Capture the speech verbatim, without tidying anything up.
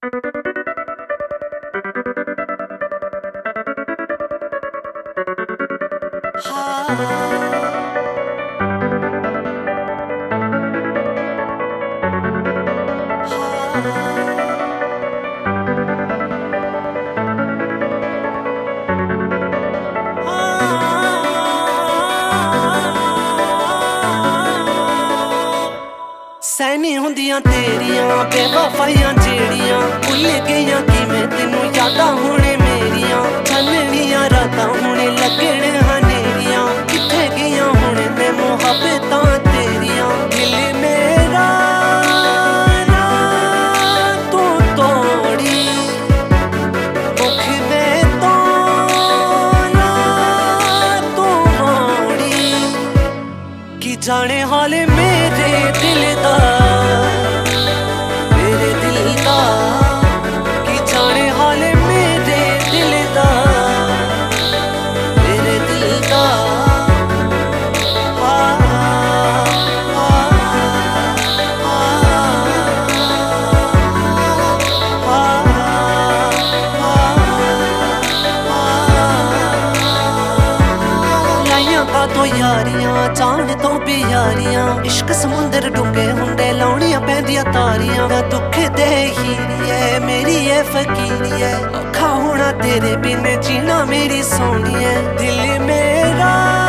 सैनी हुंदियां तेरियां बेवफाइयां जेड़ियां भुल गईयां किवें तेनू यादां हुणे मेरियां छन्नियां रातां हुणे लगणे हनेरियां कित्थे गईयां हुणे ते मुहब्बतां तेरियां दिल मेरा ना तू तोड़ी मुख दे तो ना तू मोड़ी कि जाने हाल मेरे दिल दा मेरे दिल दा कि जाने हाल मेरे दिल दा मेरे दिल दा आ, आ, आ, लाइयां का तो यारियां जान तो भी यारियां इश्क समुंदर डूंगे हुंदे लाउणियां पैंदियां तारियां मैं दुख दे हीरिए मेरी ए फकीरिए औखा होना तेरे बिन जीना मेरी सोहणिए दिल मेरा